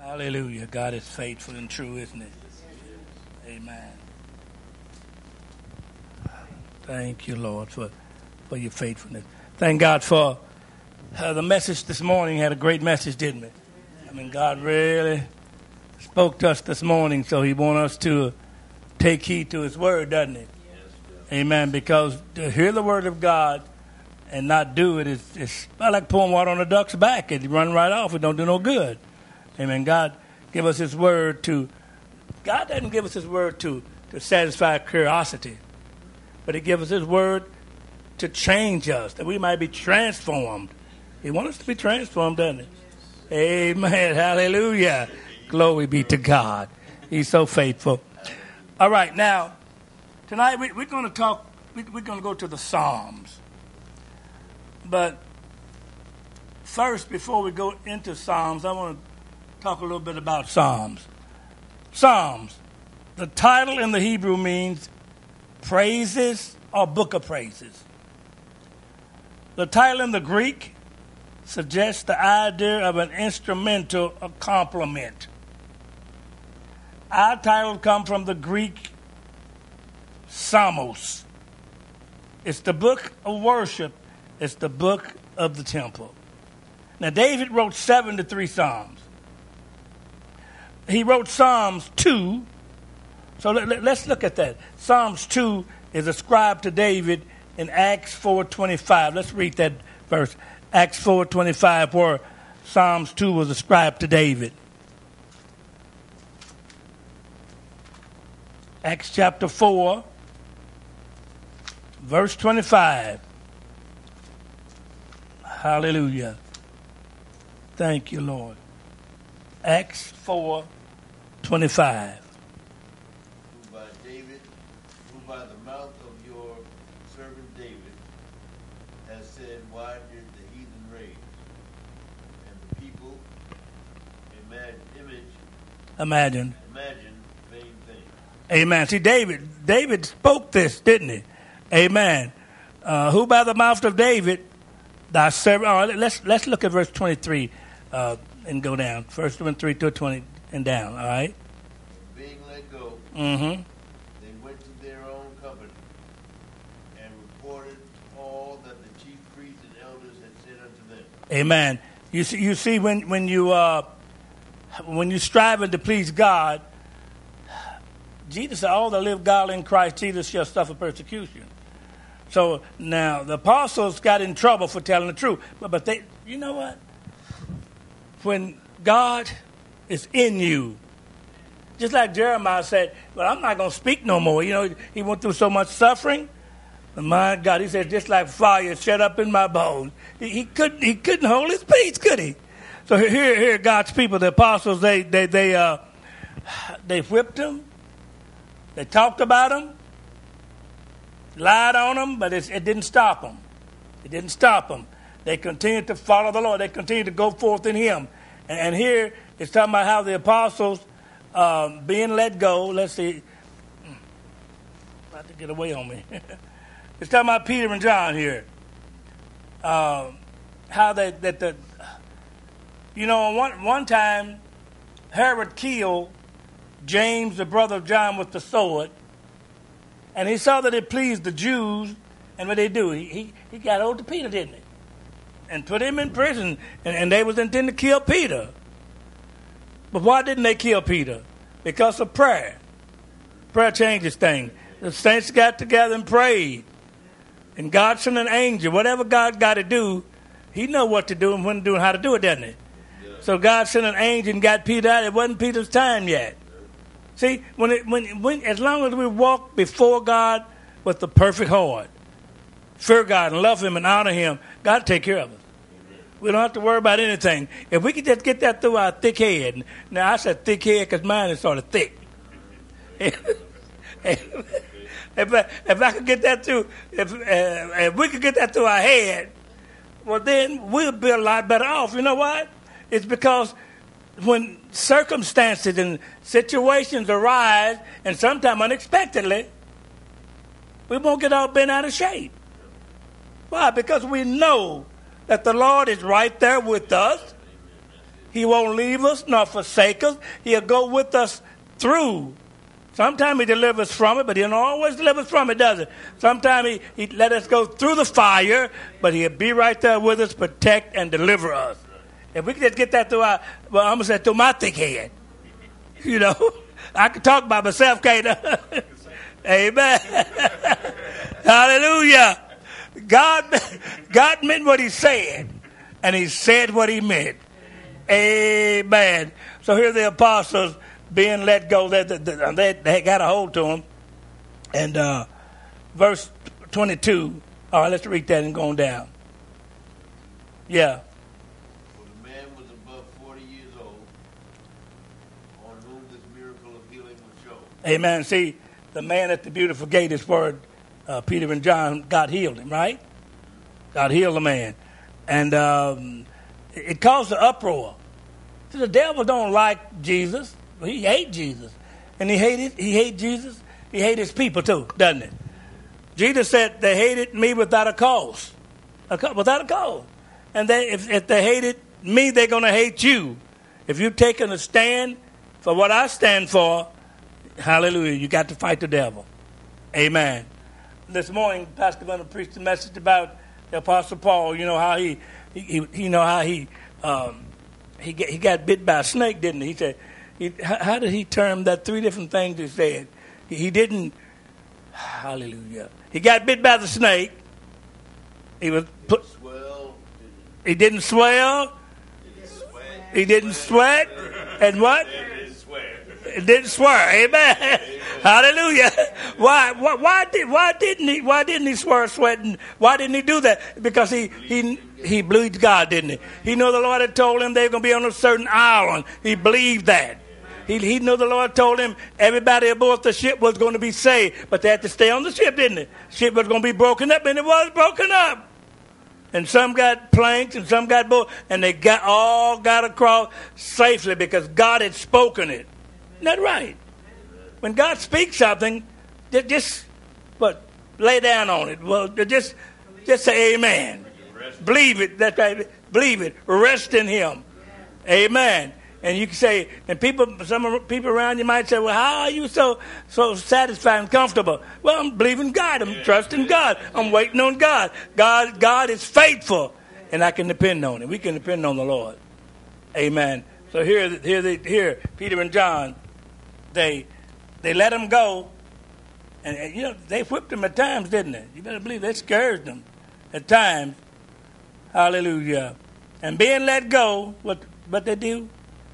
Hallelujah. God is faithful and true, isn't it? Amen. Thank you, Lord, for your faithfulness. Thank God for the message this morning. Had a great message, didn't we? I mean, God really spoke to us this morning, so he wants us to take heed to his word, doesn't he? Amen. Because to hear the word of God and not do it is like pouring water on a duck's back. It run right off. It don't do no good. Amen. God give us his word God doesn't give us his word to satisfy curiosity, but he gives us his word to change us, that we might be transformed. He wants us to be transformed, doesn't he? Amen. Hallelujah. Glory be to God. He's so faithful. All right, now, tonight we're going to talk, we're going to go to the Psalms. But first, before we go into Psalms, I want to talk a little bit about Psalms. Psalms, the title in the Hebrew means praises or book of praises. The title in the Greek suggests the idea of an instrumental accompaniment. Our title comes from the Greek psalmos. It's the book of worship. It's the book of the temple. Now, David wrote 73 psalms. He wrote Psalms 2. So let's look at that. Psalms 2 is ascribed to David in Acts 4:25. Let's read that verse. Acts 4:25, where Psalms 2 was ascribed to David. Acts chapter 4, verse 25. Hallelujah. Thank you, Lord. Acts 4:25. Who by the mouth of your servant David has said, why did the heathen rage? And the people Imagine vain things. Amen. See, David spoke this, didn't he? Amen. Who by the mouth of David, thy servant. Oh, let's look at verse 23 and go down. Verse 23 to 20 and down. All right. Being let go, Mm-hmm. they went to their own company and reported all that the chief priests and elders had said unto them. Amen. You see, when you striving to please God, Jesus said, all that live godly in Christ Jesus shall suffer persecution. So now the apostles got in trouble for telling the truth. But they, you know what? When God is in you, just like Jeremiah said, well, I'm not going to speak no more. You know, he went through so much suffering. My God, he said, just like fire shut up in my bones. He couldn't hold his peace, could he? So here God's people, the apostles, they whipped him. They talked about him, lied on him, but it didn't stop them. It didn't stop them. They continued to follow the Lord. They continued to go forth in him. And here it's talking about how the apostles being let go. Let's see. About to get away on me. It's talking about Peter and John here. How one time Herod killed James, the brother of John, with the sword, and he saw that it pleased the Jews, and what they do? He got hold of Peter, didn't he? And put him in prison, and they was intending to kill Peter. But why didn't they kill Peter? Because of prayer. Prayer changes things. The saints got together and prayed, and God sent an angel. Whatever God got to do, he know what to do and when to do and how to do it, doesn't he? Yeah. So God sent an angel and got Peter out. It wasn't Peter's time yet. See, when as long as we walk before God with the perfect heart, fear God and love him and honor him, God will take care of us. We don't have to worry about anything. If we could just get that through our thick head. Now, I said thick head because mine is sort of thick. If I could get that through, if we could get that through our head, well, then we'll be a lot better off. You know what? It's because when circumstances and situations arise, and sometimes unexpectedly, we won't get all bent out of shape. Why? Because we know that the Lord is right there with us. He won't leave us nor forsake us. He'll go with us through. Sometimes he delivers from it, but he don't always deliver from it, does it? Sometimes he let us go through the fire, but he'll be right there with us, protect and deliver us. If we could just get that through I'm going to say through my thick head. You know, I can talk by myself, can't I? Amen. Hallelujah. God meant what he said, and he said what he meant. Amen. So here the apostles being let go. They got a hold to them. And verse 22. All right, let's read that and go on down. Yeah. For the man was above 40 years old, on whom this miracle of healing was shown. Amen. See, the man at the beautiful gate is where Peter and John, God healed him, right? God healed the man. And it caused an uproar. See, the devil don't like Jesus. He hates Jesus. And he hates Jesus. He hates his people too, doesn't it? Jesus said they hated me without a cause. Without a cause. And if they hated me, they're going to hate you. If you've taken a stand for what I stand for, hallelujah, you got to fight the devil. Amen. This morning, Pastor Gunnar preached a message about the Apostle Paul. You know how he got bit by a snake, didn't he? He said, how did he term that? 3 different things he said. He didn't, hallelujah. He got bit by the snake. He didn't swell. He didn't sweat. And what? It didn't swear. Amen. Hallelujah. Why didn't he swear, sweat, and why didn't he do that? Because he believed God, didn't he? He knew the Lord had told him they were going to be on a certain island. He believed that. He knew the Lord told him everybody aboard the ship was going to be saved, but they had to stay on the ship, didn't it? Ship was going to be broken up, and it was broken up. And some got planks, and some got boats, and they all got across safely because God had spoken it. Isn't that right? When God speaks something, just lay down on it. Well, just say amen. Believe it. That's right. Believe it. Rest in Him. Amen. And you can say, and some people around you might say, well, how are you so satisfied and comfortable? Well, I'm believing God. I'm trusting God. I'm waiting on God. God is faithful, and I can depend on Him. We can depend on the Lord. Amen. So here, Peter and John, they let him go, and they whipped him at times, didn't they? You better believe they scourged him at times. Hallelujah. And being let go, what they do?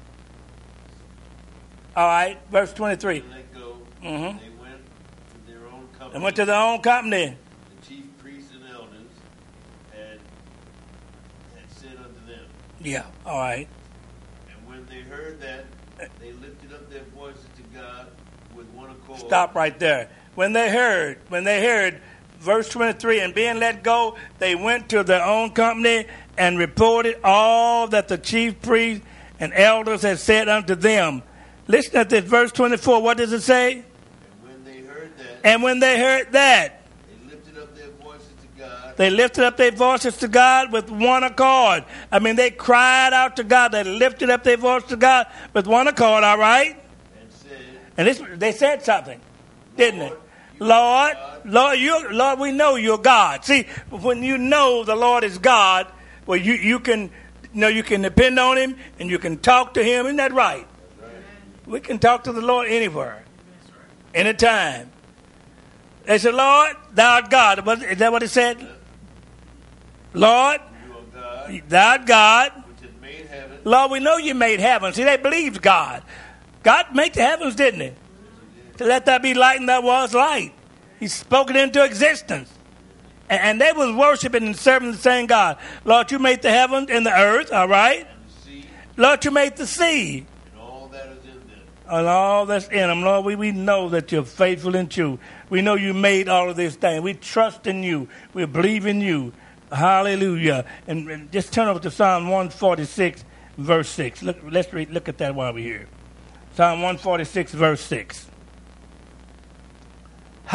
All right, verse 23. Let go. Mm-hmm. They went to their own company. They went to their own company. The chief priests and elders had said unto them. Yeah, all right. And when they heard that, they lifted up their voices to God with one accord. Stop right there. When they heard, verse 23, and being let go, they went to their own company and reported all that the chief priests and elders had said unto them. Listen at this, verse 24. What does it say? And when they heard that, they lifted up their voices to God. They lifted up their voices to God with one accord. I mean, they cried out to God. They lifted up their voice to God with one accord, all right? They said something, didn't they? Lord, we know you're God. See, when you know the Lord is God, well, you can depend on Him and you can talk to Him. Isn't that right? We can talk to the Lord anywhere, anytime. They said, Lord, thou art God. Is that what it said? Lord, thou art God. Which has made heaven. Lord, we know you made heaven. See, they believed God. God made the heavens, didn't He? To let there be light, and there was light. He spoke it into existence. And they was worshiping and serving the same God. Lord, you made the heavens and the earth, all right? Lord, you made the sea. And all that's in them. Lord, we know that you're faithful and true. We know you made all of these things. We trust in you. We believe in you. Hallelujah. And just turn over to Psalm 146, verse 6. Look at that while we're here. Psalm 146, verse 6.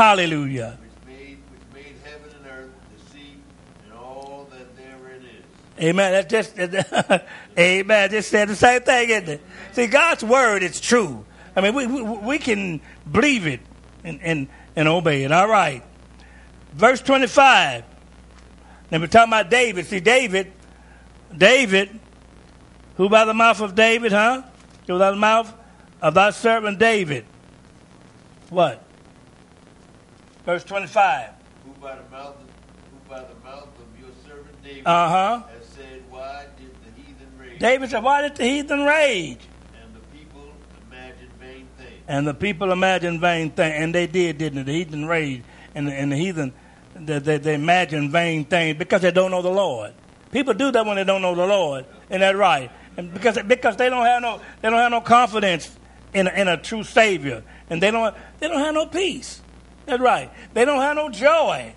Hallelujah. Which made heaven and earth, the sea, and all that therein is. Amen. That's just, amen. Just said the same thing, isn't it? See, God's word is true. I mean, we can believe it and obey it. All right. Verse 25. Now we're talking about David. See, David, who by the mouth of David, Who by the mouth of thy servant David. What? Verse 25. Who by the mouth of your servant David Uh-huh. has said, why did the heathen rage? David said, why did the heathen rage? And the people imagine vain things. And the people imagined vain things. And they did, didn't they? The heathen raged. And the heathen, they imagine vain things because they don't know the Lord. People do that when they don't know the Lord. Isn't that right? And because they don't have no confidence in a true Savior. And they don't have no peace. That's right. They don't have no joy.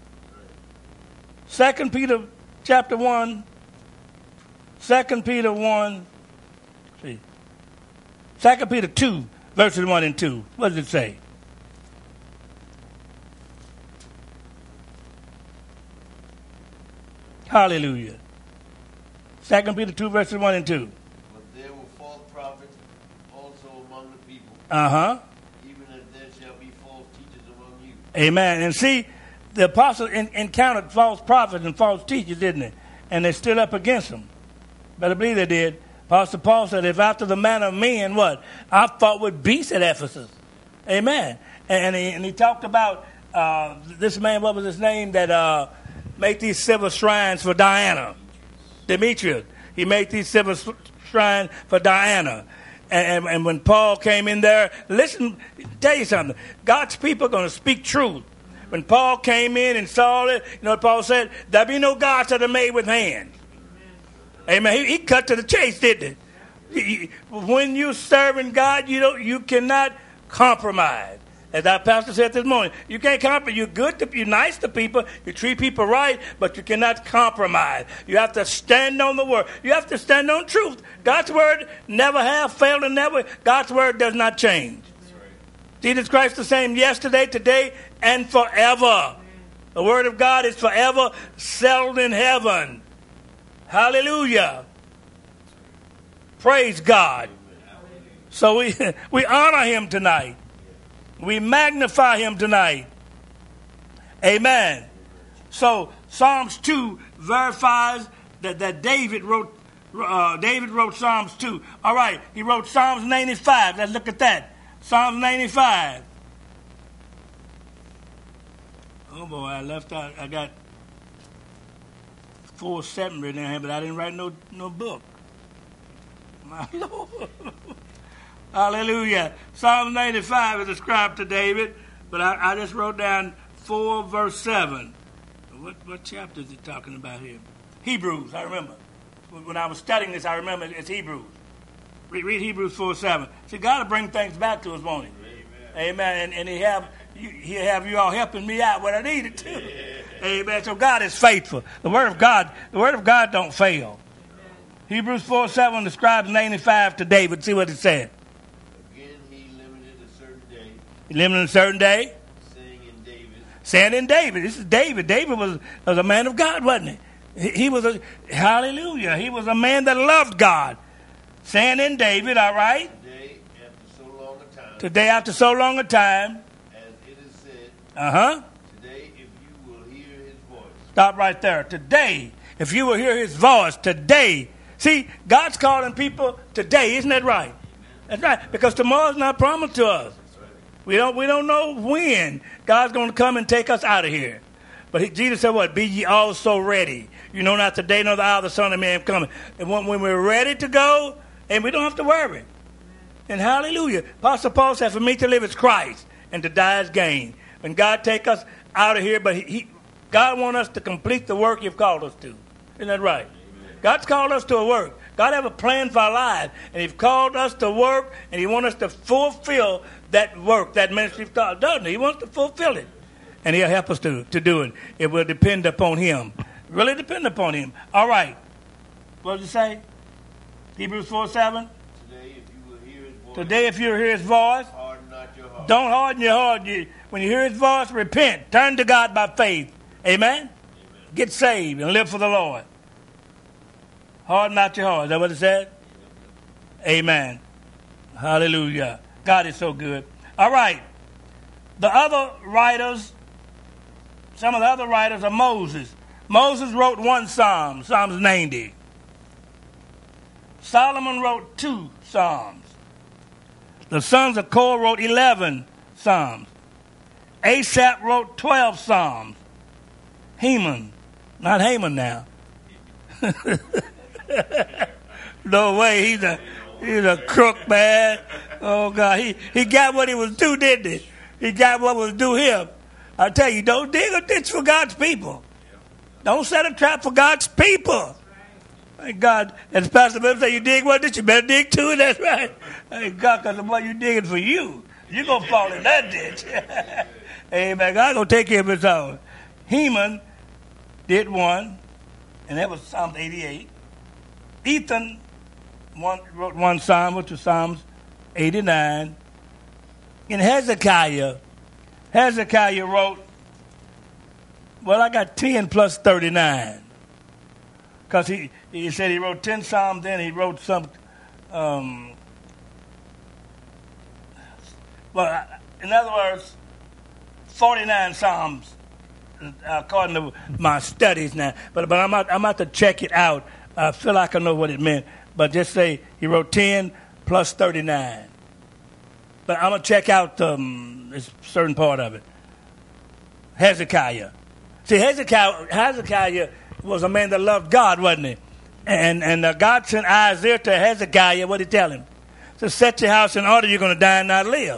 2 Peter chapter 1. 2 Peter 1. See. 2 Peter 2, verses 1 and 2. What does it say? Hallelujah. 2 Peter 2, verses 1 and 2. But there were false prophets also among the people. Uh-huh. Even as there shall be false teachers among you. Amen. And see, the apostles encountered false prophets and false teachers, didn't they? And they stood up against them. Better believe they did. Apostle Paul said, if after the manner of men, what? I fought with beasts at Ephesus. Amen. And he talked about this man, what was his name, that made these silver shrines for Diana. Demetrius. He made these silver shrines for Diana. And when Paul came in there, listen, tell you something. God's people are going to speak truth. When Paul came in and saw it, you know what Paul said? There be no gods that are made with hands. Amen. He cut to the chase, didn't he? When you're serving God, you cannot compromise. As our pastor said this morning, you can't compromise. You're nice to people, you treat people right, but you cannot compromise. You have to stand on the word. You have to stand on truth. God's word never have failed and never. God's word does not change. Jesus Christ the same yesterday, today, and forever. The word of God is forever settled in heaven. Hallelujah. Praise God. So we honor him tonight. We magnify him tonight. Amen. So Psalms 2 verifies that David wrote Psalms 2. All right, he wrote Psalms 95. Let's look at that. Psalms 95. Oh boy, I left out. I got 4:7 written in here, but I didn't write no book. My Lord. Hallelujah. Psalm 95 is ascribed to David, but I just wrote down 4 verse 7. What chapter is he talking about here? Hebrews, I remember. When I was studying this, I remember it's Hebrews. Read Hebrews 4:7. See, God will bring things back to us, won't he? Amen. And he'll have you all helping me out when I need it too. Amen. So God is faithful. The word of God don't fail. Hebrews 4:7 describes 95 to David. See what it said. Again, he limited a certain day. He limited a certain day. Saying in David. This is David. David was a man of God, wasn't he? He was hallelujah. He was a man that loved God. Saying in David, all right. Today after so long a time. As it is said. Uh-huh. Today, if you will hear his voice. Stop right there. Today, if you will hear his voice, today. See, God's calling people today, isn't that right? Amen. That's right, because tomorrow's not promised to us. Right. We don't know when God's going to come and take us out of here. But Jesus said, what? Be ye also ready. You know not the day nor the hour the Son of Man coming. And when we're ready to go, and we don't have to worry. And hallelujah. Apostle Paul said, for me to live is Christ, and to die is gain. When God take us out of here, but God wants us to complete the work you've called us to. Isn't that right? Amen. God's called us to a work. God have a plan for our lives. And he's called us to work, and he wants us to fulfill that work, that ministry, doesn't he? He wants to fulfill it. And he'll help us to do it. It will depend upon him. Really depend upon him. All right. What did it say? Hebrews 4:7. Today, if you hear his voice, harden not your heart. Don't harden your heart. When you hear his voice, repent. Turn to God by faith. Amen? Amen. Get saved and live for the Lord. Harden not your heart. Is that what it said? Amen. Hallelujah. God is so good. All right. The other writers, some of the other writers are Moses. Moses wrote one psalm, Psalms 90. Solomon wrote 2 psalms. The sons of Korah wrote 11 psalms. Asaph wrote 12 psalms. Heman, not Haman now. No way, he's a crook, man. Oh God, he got what he was due, didn't he? He got what was due him. I tell you, don't dig a ditch for God's people. Don't set a trap for God's people. Thank God, as Pastor Bill said, you dig one ditch, you better dig 2. That's right. Thank God, because the one you digging for you, you're gonna fall in that ditch. Amen. God gonna take care of his own. Heman did 1, and that was Psalm 88. Ethan wrote 1 psalm, which was Psalms 89. And Hezekiah wrote, well, I got 10 plus 39. Because he said he wrote 10 psalms, then he wrote some, well, in other words, 49 psalms, according to my studies now. But I'm about to check it out. I feel like I know what it meant. But just say he wrote 10 plus 39. But I'm going to check out this certain part of it. Hezekiah. See, Hezekiah was a man that loved God, wasn't he? And God sent Isaiah to Hezekiah. What did he tell him? So set your house in order, you're going to die and not live.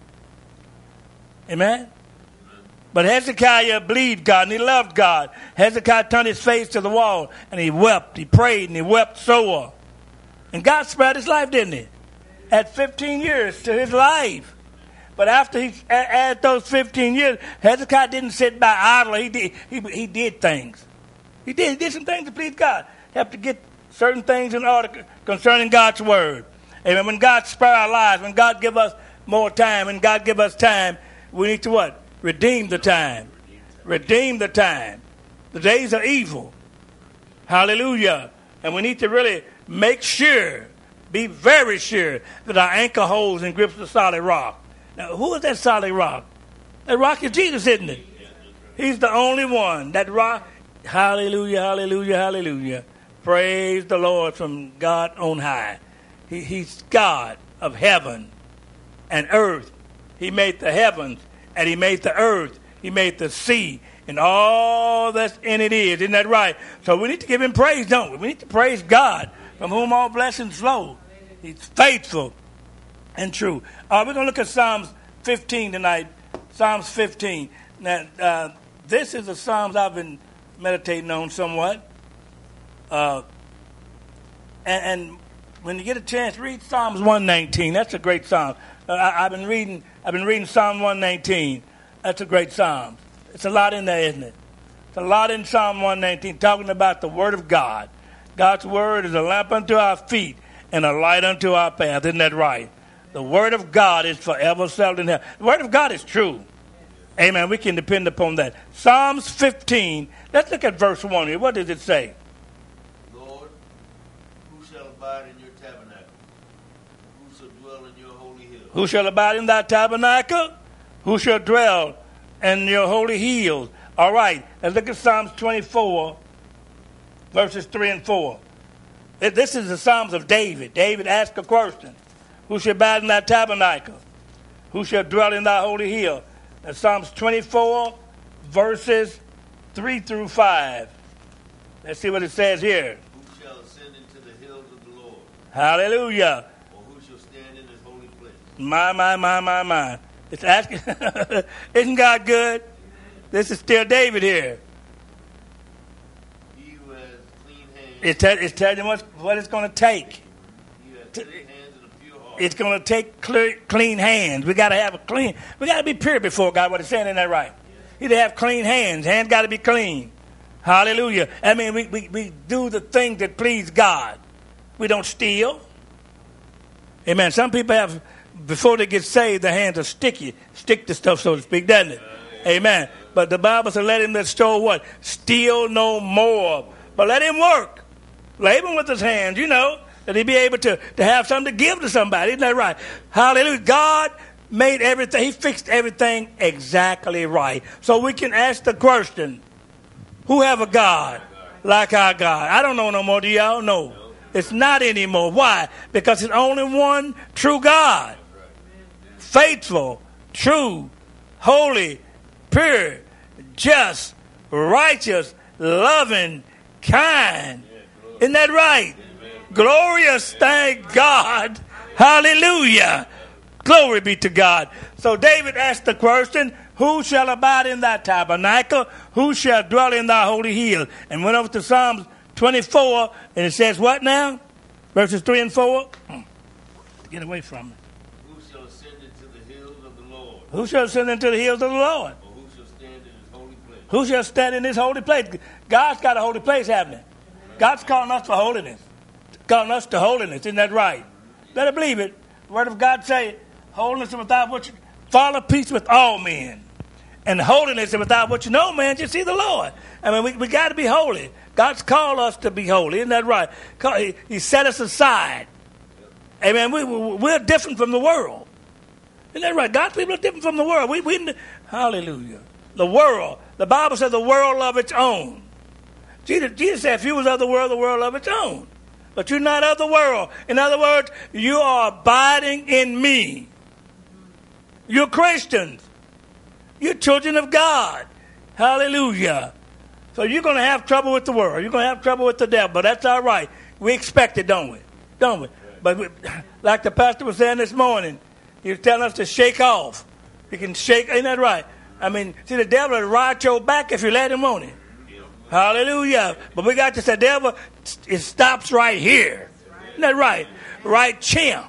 Amen? But Hezekiah believed God and he loved God. Hezekiah turned his face to the wall and he wept. He prayed and he wept sore. And God spared his life, didn't he? At 15 years to his life. But after he added those 15 years, Hezekiah didn't sit by idly. He did things. He did some things to please God. Have to get certain things in order concerning God's word. Amen. When God spare our lives, when God give us more time, when God give us time, we need to what? Redeem the time. Redeem the time. The days are evil. Hallelujah. And we need to really make sure, be very sure that our anchor holds and grips the solid rock. Now, who is that solid rock? That rock is Jesus, isn't it? He's the only one. That rock, hallelujah, hallelujah, hallelujah. Praise the Lord from God on high. He's God of heaven and earth. He made the heavens and he made the earth. He made the sea and all that's in it is. Isn't that right? So we need to give him praise, don't we? We need to praise God from whom all blessings flow. He's faithful and true. We're going to look at Psalms 15 tonight. Psalms 15. Now, this is the Psalms I've been meditating on somewhat. And when you get a chance, read Psalms 119. That's a great psalm. I've been reading Psalm 119. That's a great psalm. It's a lot in there, isn't it? It's a lot in Psalm 119, talking about the Word of God. God's Word is a lamp unto our feet and a light unto our path. Isn't that right? The Word of God is forever settled in heaven. The Word of God is true. Amen. We can depend upon that. Psalms 15. Let's look at verse 1 here. What does it say? Lord, who shall abide in your tabernacle? Who shall dwell in your holy hill? Who shall abide in thy tabernacle? Who shall dwell in your holy hills? All right. Let's look at Psalms 24, verses 3 and 4. This is the Psalms of David. David asked a question. Who shall abide in thy tabernacle? Who shall dwell in thy holy hill? That's Psalms 24, verses 3 through 5. Let's see what it says here. Who shall ascend into the hills of the Lord? Hallelujah. Or who shall stand in his holy place? My. It's asking, isn't God good? This is still David here. He who has clean hands. It's telling you what it's going to take. He has clean hands and a pure heart. It's going to take clean hands. We got to have we got to be pure before God. What it's saying, isn't that right? You need to have clean hands. Hands got to be clean. Hallelujah. I mean, we do the things that please God. We don't steal. Amen. Some people have, before they get saved, their hands are sticky. Stick to stuff, so to speak, doesn't it? Amen. But the Bible says, let him that stole what? Steal no more. But let him work. Laboring with his hands, that he'd be able to have something to give to somebody. Isn't that right? Hallelujah. God made everything. He fixed everything exactly right. So we can ask the question, who have a God like our God? I don't know no more. Do y'all know? It's not anymore. Why? Because it's only one true God. Faithful, true, holy, pure, just, righteous, loving, kind. Isn't that right? Glorious, thank God. Hallelujah. Glory be to God. So David asked the question, who shall abide in thy tabernacle? Who shall dwell in thy holy hill? And went over to Psalms 24, and it says what now? Verses 3 and 4. Get away from me. Who shall ascend into the hills of the Lord? Who shall ascend into the hills of the Lord? Or who shall stand in his holy place? Who shall stand in his holy place? God's got a holy place, haven't he? God's calling us for holiness. Calling us to holiness. Isn't that right? Better believe it. The word of God say, holiness without which follow peace with all men. And holiness without which no man can see the Lord. I mean, we got to be holy. God's called us to be holy. Isn't that right? He set us aside. Amen. We're different from the world. Isn't that right? God's people are different from the world. Hallelujah. The world. The Bible says the world of its own. Jesus said, if you was of the world of its own. But you're not of the world. In other words, you are abiding in me. You're Christians. You're children of God. Hallelujah. So you're going to have trouble with the world. You're going to have trouble with the devil. But that's all right. We expect it, don't we? Don't we? But like the pastor was saying this morning, he was telling us to shake off. You can shake. Ain't that right? I mean, see, the devil will ride your back if you let him on it. Hallelujah. But we got to say, devil, it stops right here. Isn't that right? Right chin.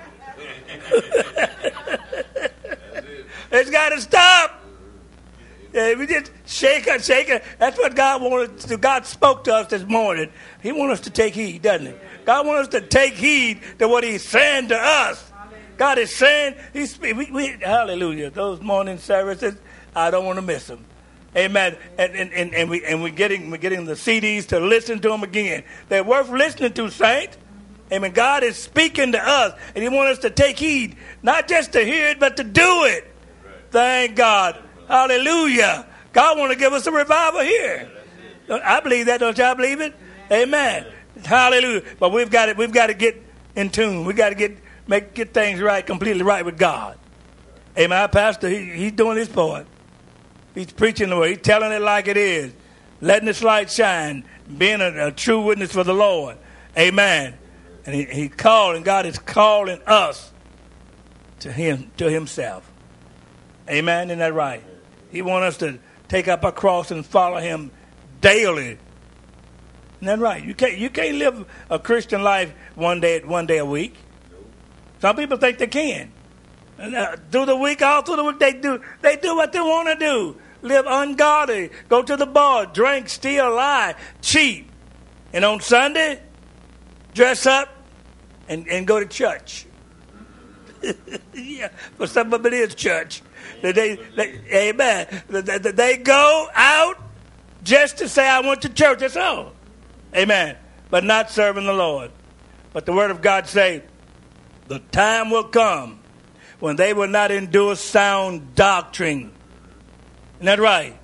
It's got to stop. Yeah, we just shake it. That's what God wanted to do. God spoke to us this morning. He wants us to take heed, doesn't he? God wants us to take heed to what he's saying to us. God is saying, hallelujah. Those morning services, I don't want to miss them. Amen. And we're getting the CDs to listen to them again. They're worth listening to, saints. Amen. God is speaking to us, and he wants us to take heed, not just to hear it, but to do it. Thank God. Hallelujah. God wants to give us a revival here. I believe that. Don't y'all believe it? Amen. Hallelujah. But we've got to get in tune. We've got to get things right, completely right with God. Amen. Our pastor, he's doing his part. He's preaching the word. He's telling it like it is. Letting his light shine. Being a true witness for the Lord. Amen. And he's calling. God is calling us to himself. Amen. Isn't that right? He wants us to take up our cross and follow him daily. Isn't that right? You can't live a Christian life one day a week. Some people think they can. Through the week, all through the week, they do what they want to do. Live ungodly, go to the bar, drink, steal, lie, cheat. And on Sunday, dress up and go to church. Yeah, for some of it is church. Amen. They go out just to say, I went to church. That's all. Amen. But not serving the Lord. But the word of God says, the time will come when they will not endure sound doctrine. Isn't that right?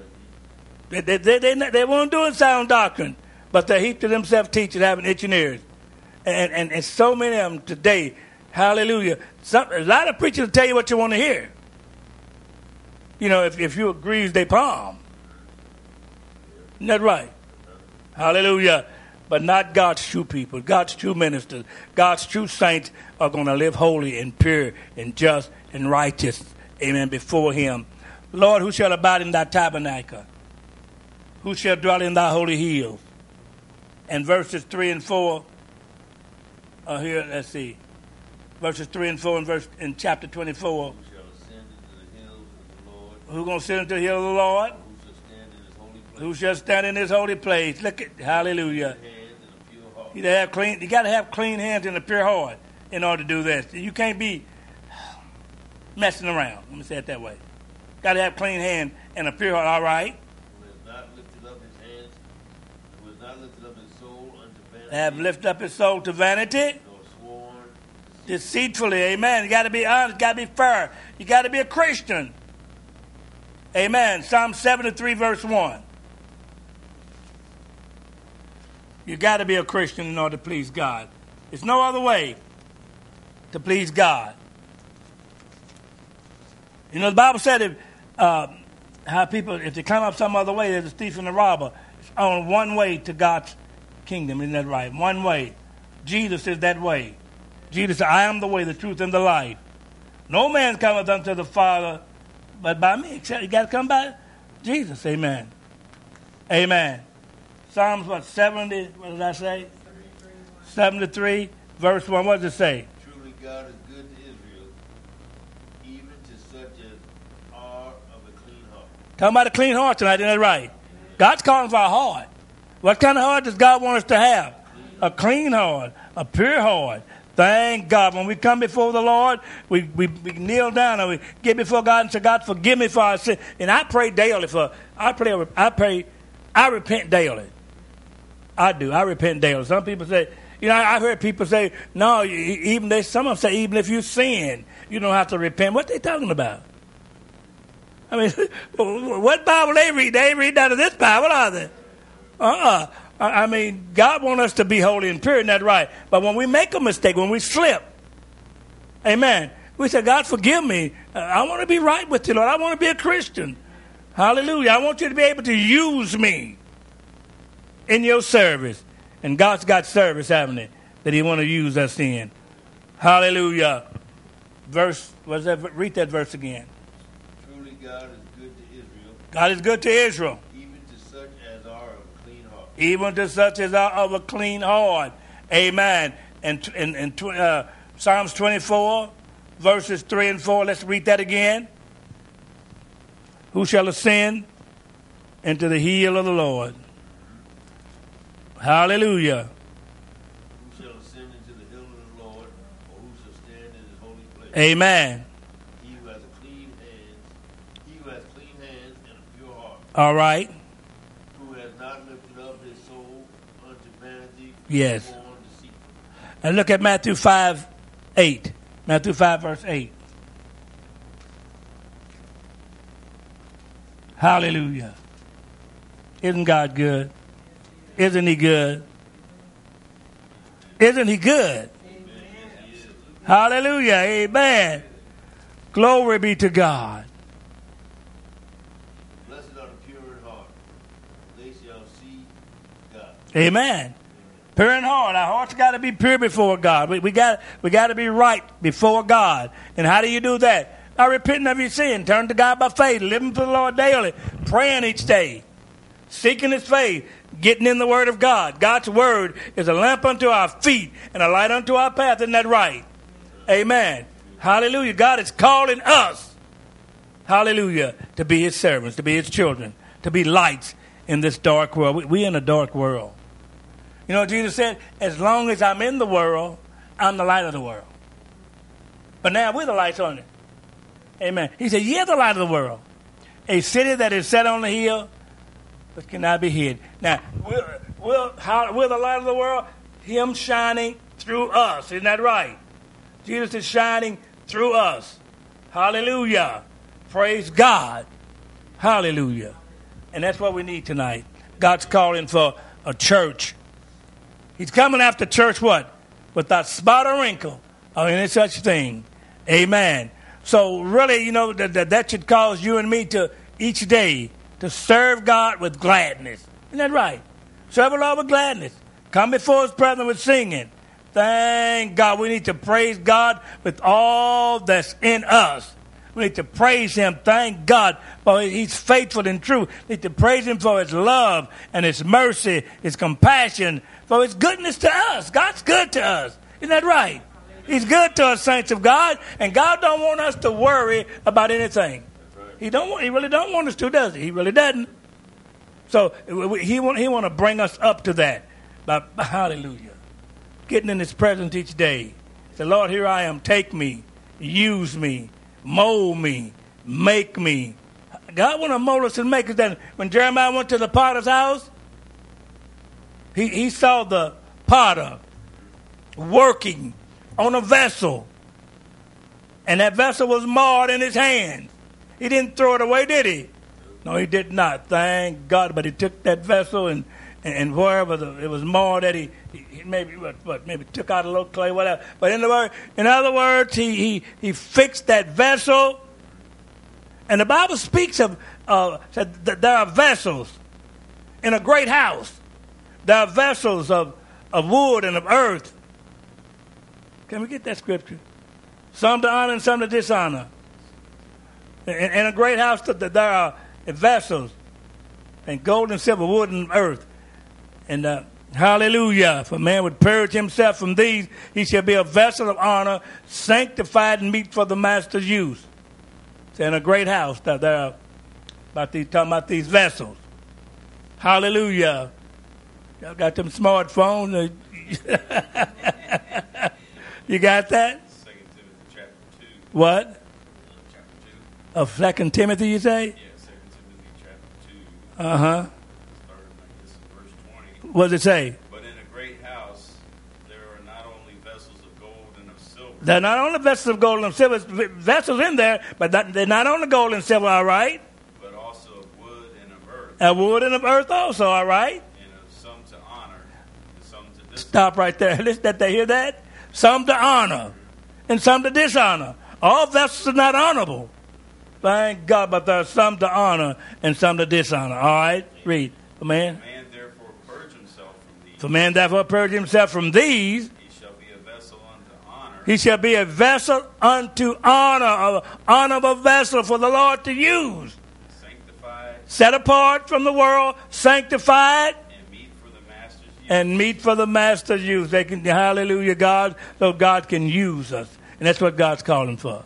They won't do sound doctrine, but they heap to themselves teachers having itching ears. And so many of them today, hallelujah. A lot of preachers will tell you what you want to hear. You know, if you agree with their palm. Isn't that right? Hallelujah. But not God's true people, God's true ministers, God's true saints are going to live holy and pure and just and righteous. Amen. Before him. Lord, who shall abide in thy tabernacle? Who shall dwell in thy holy hill? And verses 3 and 4 are here. Let's see. Verses 3 and 4 in chapter 24. Who shall ascend into the hills of the Lord? Who's going to ascend into the hill of the Lord? Who shall stand in his holy place? Look at, hallelujah. You got to have clean hands and a pure heart in order to do this. You can't be messing around. Let me say it that way. Got to have clean hands and a pure heart. All right. Who has not lifted up his hands, who has not lifted up his soul unto Have lifted up his soul to vanity. nor sworn Deceitfully, amen. You got to be honest, got to be fair. You got to be a Christian. Amen. Psalm 73, verse 1. You got to be a Christian in order to please God. There's no other way to please God. You know, the Bible said if how people, if they come up some other way, there's a thief and a robber. It's only one way to God's kingdom, isn't that right? One way. Jesus is that way. Jesus said, I am the way, the truth, and the life. No man cometh unto the Father but by me. Except you got to come by Jesus. Amen. Amen. Psalms, 70, what did I say? 73, verse 1. What does it say? Truly God is good to Israel, even to such as are of a clean heart. Talking about a clean heart tonight, isn't that right? God's calling for a heart. What kind of heart does God want us to have? A clean heart, a pure heart. Thank God. When we come before the Lord, we kneel down and we get before God and say, God, forgive me for our sin. And I pray daily I repent daily. I do. I repent daily. Some people say, you know, I've heard people say, no, some of them say, even if you sin, you don't have to repent. What they talking about? I mean, what Bible they read? They ain't read out of this Bible, are they? I mean, God wants us to be holy and pure, isn't that right? But when we make a mistake, when we slip, amen, we say, God, forgive me. I want to be right with you, Lord. I want to be a Christian. Hallelujah. I want you to be able to use me in your service. And God's got service, haven't he, that he want to use us in. Hallelujah. Read that verse again. Truly God is good to Israel. God is good to Israel. Even to such as are of a clean heart. Even to such as are of a clean heart. Amen. And Psalms 24, verses 3 and 4. Let's read that again. Who shall ascend into the hill of the Lord? Hallelujah. Who shall ascend into the hill of the Lord, or who shall stand in his holy place? Amen. He who has clean hands and a pure heart. All right. Who has not lifted up his soul unto vanity. Yes. Born deceitful. And look at Matthew 5, 8. Matthew 5, verse 8. Hallelujah. Isn't God good? Isn't he good? Isn't he good? Amen. Hallelujah. Amen. Glory be to God. Blessed are the pure in heart, they shall see God. Amen. Pure in heart. Our hearts got to be pure before God. We got to be right before God. And how do you do that? By repenting of your sin. Turn to God by faith. Living for the Lord daily. Praying each day. Seeking his faith. Getting in the word of God. God's word is a lamp unto our feet and a light unto our path. Isn't that right? Amen. Hallelujah. God is calling us. Hallelujah. To be his servants. To be his children. To be lights in this dark world. We're in a dark world. You know, Jesus said, as long as I'm in the world, I'm the light of the world. But now we're the lights on it. Amen. He said, you're the light of the world. A city that is set on the hill, but cannot be hid. Now, we're the light of the world. Him shining through us. Isn't that right? Jesus is shining through us. Hallelujah. Praise God. Hallelujah. And that's what we need tonight. God's calling for a church. He's coming after church what? Without spot or wrinkle or any such thing. Amen. So really, you know, that should cause you and me to each day to serve God with gladness. Isn't that right? Serve the Lord with gladness. Come before his presence with singing. Thank God. We need to praise God with all that's in us. We need to praise him. Thank God for he's faithful and true. We need to praise him for his love and his mercy, his compassion, for his goodness to us. God's good to us. Isn't that right? He's good to us, saints of God, and God don't want us to worry about anything. He really don't want us to, does he? He really doesn't. So he want to bring us up to that. Hallelujah. Getting in his presence each day. Say, Lord, here I am. Take me. Use me. Mold me. Make me. God want to mold us and make us. That when Jeremiah went to the potter's house, he saw the potter working on a vessel. And that vessel was marred in his hand. He didn't throw it away, did he? No, he did not. Thank God. But he took that vessel and wherever it was marred, that he maybe maybe took out a little clay, whatever. But in other words, he fixed that vessel. And the Bible speaks of that there are vessels in a great house. There are vessels of wood and of earth. Can we get that scripture? Some to honor and some to dishonor. In a great house, there are vessels, and gold and silver, wood and earth. And hallelujah, if a man would purge himself from these, he shall be a vessel of honor, sanctified and meet for the master's use. So in a great house, there are talking about these vessels. Hallelujah. Y'all got them smartphones? You got that? 2 Timothy chapter 2. What? Chapter 2. Of 2 Timothy, you say? Yeah, 2 Timothy chapter 2. Uh-huh. Starting, I guess, in verse 20. What does it say? But in a great house, there are not only vessels of gold and of silver. There are not only vessels of gold and silver, vessels in there, but they're not only gold and silver, all right? But also of wood and of earth. Of wood and of earth also, all right? And of some to honor, and some to dishonor. Stop right there. Listen, that they hear that? Some to honor and some to dishonor. All vessels are not honorable. Thank God, but there are some to honor and some to dishonor. All right? Read. Man therefore purge himself from these. For man therefore purge himself from these. He shall be a vessel unto honor. He shall be a vessel unto honor, an honorable vessel for the Lord to use. Sanctified. Set apart from the world, sanctified, And meet for the master's use. and meet for the master's use. They can, hallelujah, God, so God can use us. And that's what God's calling for.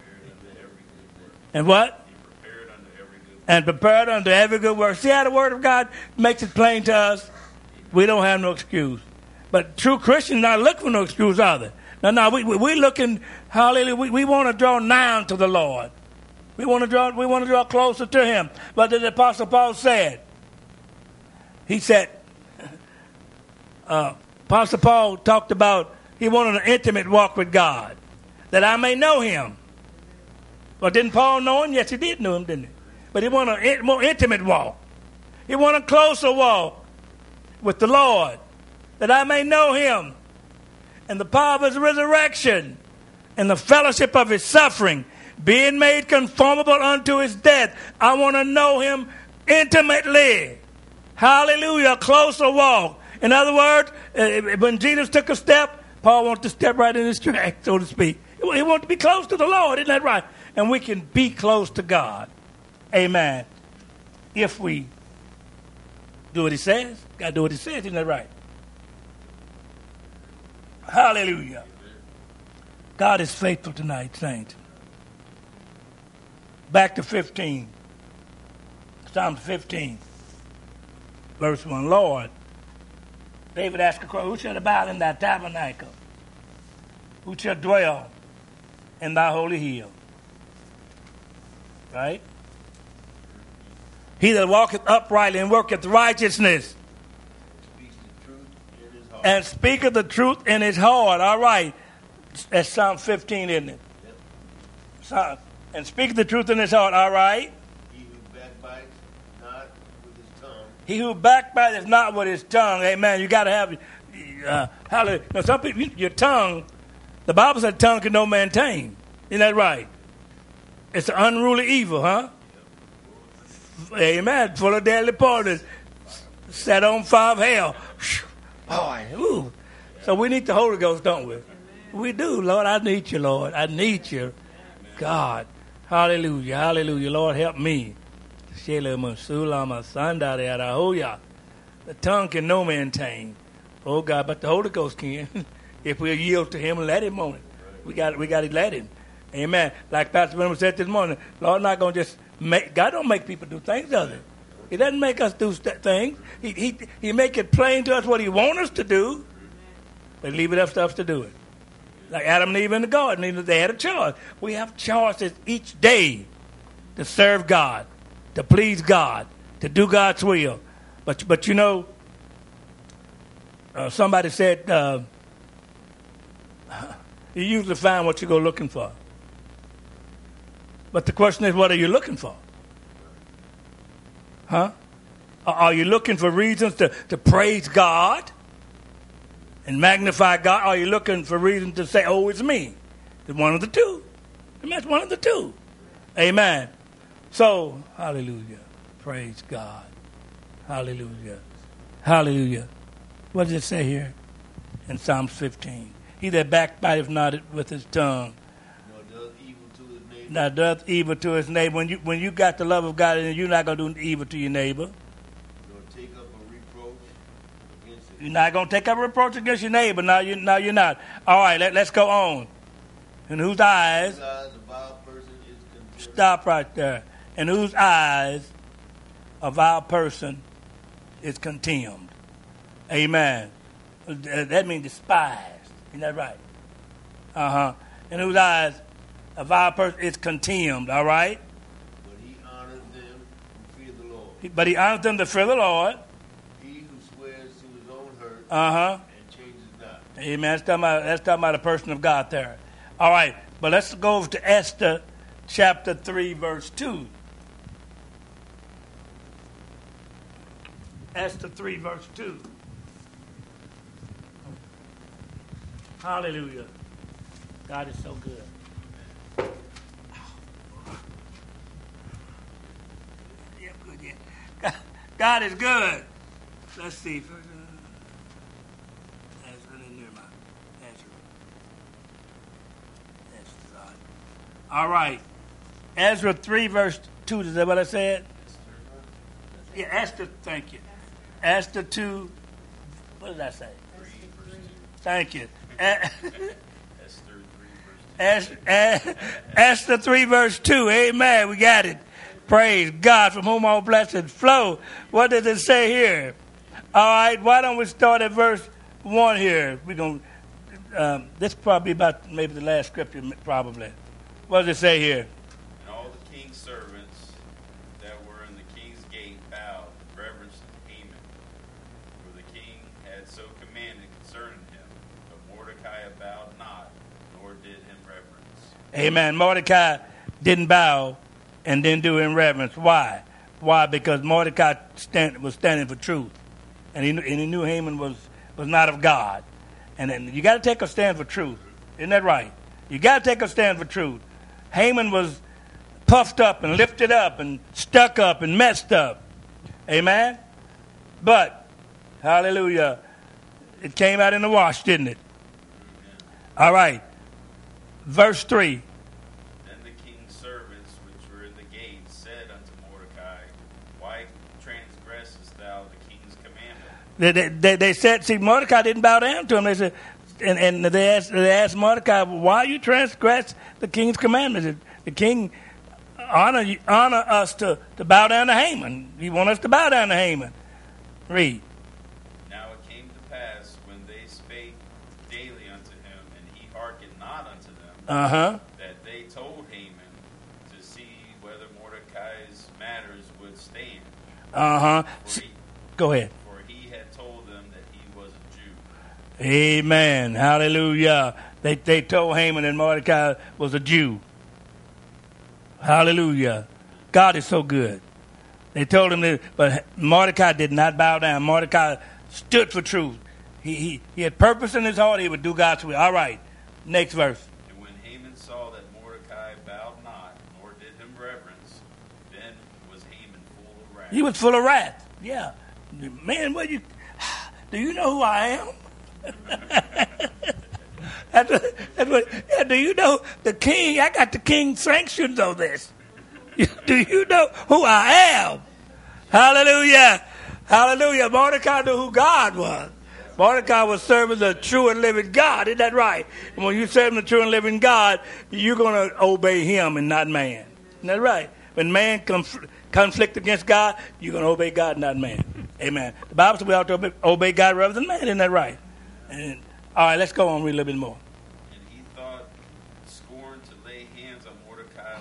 And what? Prepared unto every good work. And prepared unto every good work. See how the word of God makes it plain to us? We don't have no excuse. But true Christians not looking for no excuse, are they? No, we looking, hallelujah, we want to draw nigh to the Lord. We want to draw closer to him. But the Apostle Paul said, he said, Apostle Paul talked about he wanted an intimate walk with God, that I may know him. Well, didn't Paul know him? Yes, he did know him, didn't he? But he wanted a more intimate walk. He wanted a closer walk with the Lord, that I may know him and the power of his resurrection and the fellowship of his suffering, being made conformable unto his death. I want to know him intimately. Hallelujah, a closer walk. In other words, when Jesus took a step, Paul wanted to step right in his track, so to speak. He wanted to be close to the Lord, isn't that right? And we can be close to God. Amen. If we do what he says, got to do what he says, isn't that right? Hallelujah. God is faithful tonight, saints. Back to 15. Psalm 15, verse 1. Lord, David asked a question, who shall abide in thy tabernacle? Who shall dwell in thy holy hill? Right? He that walketh uprightly and worketh righteousness Speaks the truth in his heart. and speaketh the truth in his heart. All right. That's Psalm 15, isn't it? Yep. And speaketh the truth in his heart. All right. He who backbites not with his tongue. He who backbiteth not with his tongue. Amen. You got to have, hallelujah. Now, some people, your tongue, the Bible said tongue can no man tame. Isn't that right? It's an unruly evil, huh? Amen. Full of deadly poisons. Set on fire of hell. Boy, ooh. So we need the Holy Ghost, don't we? We do, Lord. I need you, Lord. I need you. God. Hallelujah. Hallelujah. Lord, help me. The tongue can no man tame. Oh, God, but the Holy Ghost can. If we'll yield to him and let him on it. We got to let him. Amen. Like Pastor William said this morning, Lord not going to just make, God don't make people do things, does he? He doesn't make us do things. He make it plain to us what he wants us to do, but leave it up to us to do it. Like Adam and Eve in the garden, they had a choice. We have choices each day to serve God, to please God, to do God's will. But you know, somebody said, you usually find what you go looking for. But the question is, what are you looking for? Huh? Are you looking for reasons to praise God and magnify God? Are you looking for reasons to say, oh, it's me? It's one of the two. And that's one of the two. Amen. So, hallelujah. Praise God. Hallelujah. Hallelujah. What does it say here in Psalms 15? He that backbiteth not with his tongue, now doth evil to his neighbor. When you got the love of God, and you're not going to do evil to your neighbor. Take up a reproach against it. You're not going to take up a reproach against your neighbor. No, you're not. All right, let's go on. In whose eyes? A vile person is condemned. Stop right there. In whose eyes a vile person is contemned. Amen. That means despised. Isn't that right? In whose eyes a vile person is contemned. All right? But he honored them who fear the Lord. But he honored them to fear the Lord. He who swears to his own hurt and changes not. Amen. That's talking about a person of God there. All right. But let's go over to Esther chapter 3, verse 2. Esther 3, verse 2. Hallelujah. God is so good. Yeah, good, yeah. God is good. Let's see. All right. Ezra 3, verse 2. Is that what I said? Yeah, Esther, thank you. Esther 2, what did I say? 3, verse 2. Thank you. Esther 3, verse 2. Esther 3, verse 2. Amen. We got it. Praise God, from whom all blessings flow. What does it say here? All right. Why don't we start at verse 1 here? We're going this is probably about maybe the last scripture, probably. What does it say here? And all the king's servants that were in the king's gate bowed reverence to Haman, for the king had so commanded concerning him. But Mordecai bowed not, nor did him reverence. Amen. Mordecai didn't bow and didn't do him reverence. Why? Why? Because Mordecai was standing for truth, and he knew Haman was not of God. And then you got to take a stand for truth. Isn't that right? You got to take a stand for truth. Haman was puffed up and lifted up and stuck up and messed up. Amen? But, hallelujah, it came out in the wash, didn't it? All right. Verse 3. Then the king's servants which were in the gate said unto Mordecai, why transgressest thou the king's commandment? They said, see, Mordecai didn't bow down to him. They said, and they asked Mordecai, why you transgress the king's commandments? The king honor us to bow down to Haman. He want us to bow down to Haman. Read. Now it came to pass when they spake daily unto him, and he hearkened not unto them, that they told Haman to see whether Mordecai's matters would stand. Go ahead. For he had told them that he was a Jew. Amen. Hallelujah. They told Haman that Mordecai was a Jew. Hallelujah. God is so good. They told him that, but Mordecai did not bow down. Mordecai stood for truth. He had purpose in his heart. He would do God's will. All right. Next verse. And when Haman saw that Mordecai bowed not, nor did him reverence, then was Haman full of wrath. He was full of wrath. Yeah. Man, do you know who I am? Do you know the king? I got the king's sanctions on this. Do you know who I am? Hallelujah. Hallelujah. Mordecai knew who God was. Mordecai was serving the true and living God. Isn't that right? And when you serve the true and living God, you're going to obey him and not man. Isn't that right? When man conflict against God, you're going to obey God, not man. Amen. The Bible says we ought to obey God rather than man. Isn't that right? And, all right, let's go on and read a little bit more. And he thought scorn to lay hands on Mordecai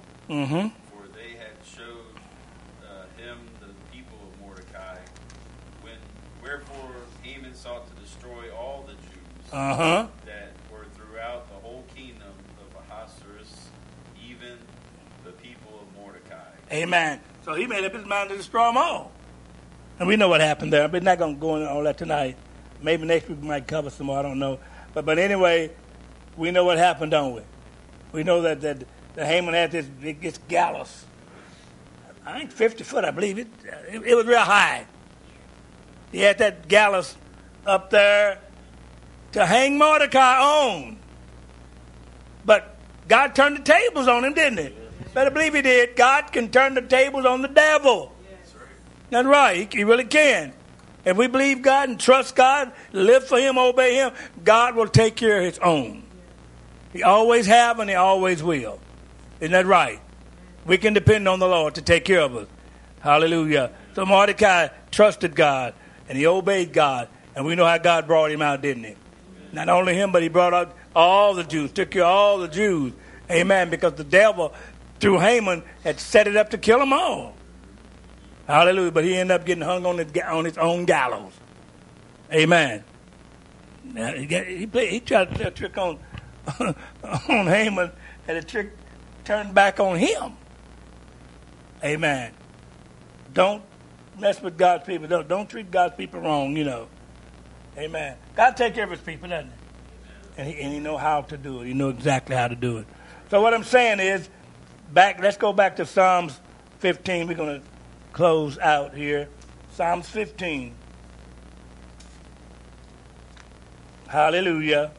alone, for they had showed him the people of Mordecai Wherefore Haman sought to destroy all the Jews Uh-huh. that were throughout the whole kingdom of Ahasuerus, even the people of Mordecai. Amen. So he made up his mind to destroy them all. And we know what happened there. We're not going to go into all that tonight. Maybe next week we might cover some more. I don't know. But anyway, we know what happened, don't we? We know that Haman had this gallows. I think 50 foot, I believe. It was real high. He had that gallows up there to hang Mordecai on. But God turned the tables on him, didn't he? Better believe he did. God can turn the tables on the devil. That's right. He really can. If we believe God and trust God, live for him, obey him, God will take care of his own. He always have and he always will. Isn't that right? We can depend on the Lord to take care of us. Hallelujah. So Mordecai trusted God and he obeyed God. And we know how God brought him out, didn't he? Not only him, but he brought out all the Jews, took care of all the Jews. Amen. Because the devil, through Haman, had set it up to kill them all. Hallelujah. But he ended up getting hung on his own gallows. Amen. Now, he tried to play a trick on Haman, and the trick turned back on him. Amen. Don't mess with God's people. Don't treat God's people wrong, you know. Amen. God take care of his people, doesn't he? And he know how to do it. He know exactly how to do it. So what I'm saying is, let's go back to Psalms 15. We're going to close out here. Psalms 15. Hallelujah.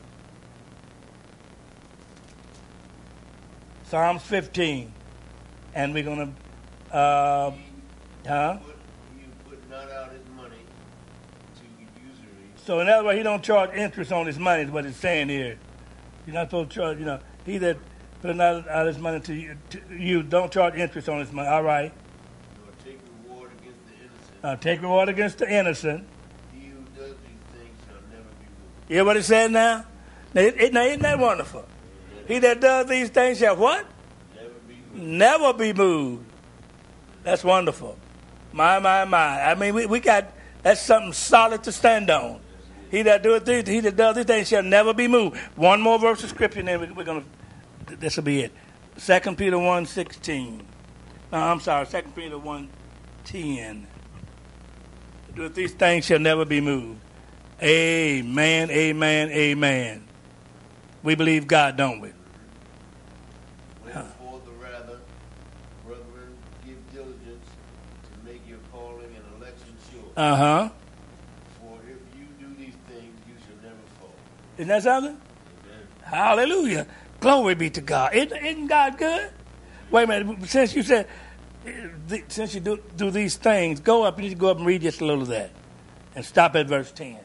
Psalms 15. And we're going to, You put not out his money to usury. So in other words, he don't charge interest on his money is what it's saying here. You're not supposed to charge, he that put not out his money to you don't charge interest on his money. All right. Nor take reward against the innocent. Take reward against the innocent. He who does these things shall never be moved. You hear what it says now? Now, isn't that wonderful? He that does these things shall what? Never be moved. Never be moved. That's wonderful. My. I mean, we got, that's something solid to stand on. He that does these things shall never be moved. One more verse of scripture, and then we're going to, this will be it. 2 Peter 1:16. No, I'm sorry, 2 Peter 1:10. Do these things shall never be moved. Amen, amen, amen. We believe God, don't we? Wherefore the rather, brethren, give diligence to make your calling and election sure. Uh-huh. For if you do these things, you shall never fall. Isn't that something? Amen. Hallelujah. Glory be to God. Isn't God good? Wait a minute. Since you said, since you do these things, you need to go up and read just a little of that. And stop at verse 10.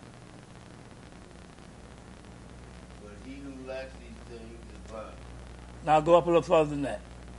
But he who lacks these things is blind. Now go up a little further than that.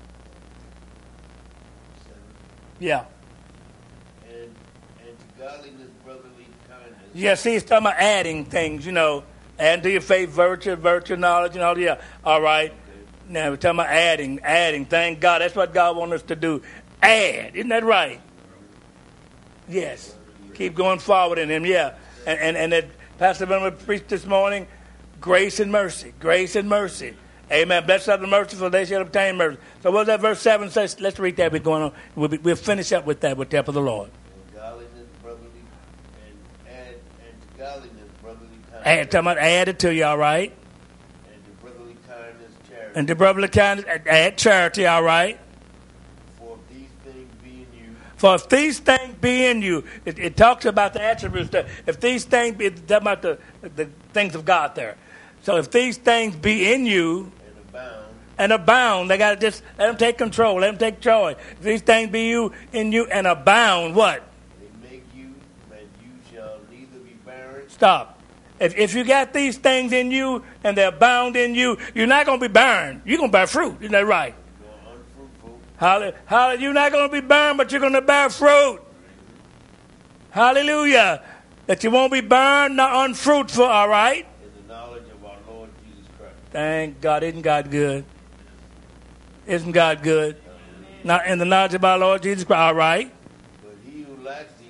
7. Yeah. And to godliness, brotherly kindness. Yeah, see, it's talking about adding things, Add to your faith, virtue, knowledge, and all. Yeah, all right. Okay. Now we're talking about adding. Thank God. That's what God wants us to do. Add. Isn't that right? Yes. Keep going forward in him, yeah. And that Pastor Venerable preached this morning, grace and mercy. Grace and mercy. Amen. Blessed are the merciful, they shall obtain mercy. So what does that verse 7 says? Let's read that. We're going on. We'll finish up with that with the help of the Lord. And godliness, brotherly, and to godliness, brotherly kindness. Talking about add it to you, all right? And to brotherly kindness, charity. And to brotherly kindness, add charity, all right? For if these things be in you, For if these things be in you, it talks about the attributes there. If these things be, it's talking about the things of God there. So if these things be in you and abound, they got to just let them take control, let them take joy. If these things be in you and abound, what? they make you that you shall neither be barren. Stop. If you got these things in you and they abound in you, you're not going to be barren. You're going to bear fruit. Isn't that right? You're unfruitful. Hallelujah. You're not going to be barren, but you're going to bear fruit. Hallelujah. That you won't be barren nor unfruitful, all right? In the knowledge of our Lord Jesus Christ. Thank God. Isn't God good? Isn't God good? Not in the knowledge of our Lord Jesus Christ, all right? But he who lacks these things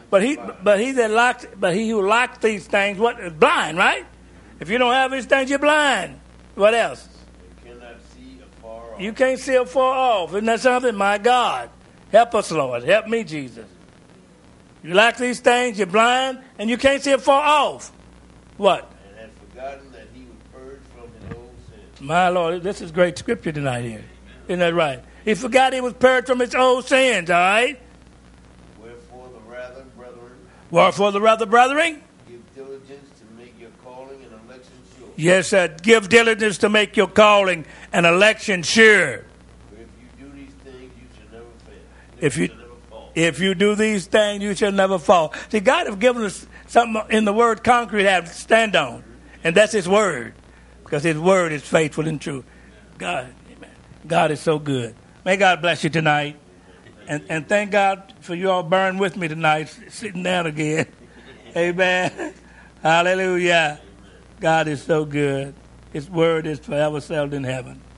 But he who lacks these things, what is blind, right? If you don't have these things, you're blind. What else? You cannot see afar off. You can't see afar off. Isn't that something? My God. Help us, Lord. Help me, Jesus. You lack these things, you're blind, and you can't see afar off. What? And had forgotten that he was purged from his old sins. My Lord, this is great scripture tonight here. Isn't that right? He forgot he was purged from his old sins, all right? Wherefore the rather, brethren, give diligence to make your calling and election sure. Yes, sir. Give diligence to make your calling and election sure. For if you do these things, you shall never fail. If you do these things, you shall never fall. See, God has given us something in the word concrete to have to stand on. And that's his word. Because his word is faithful and true. God, amen. God is so good. May God bless you tonight. And thank God for you all bearing with me tonight, sitting down again. Amen. Hallelujah. God is so good. His word is forever settled in heaven.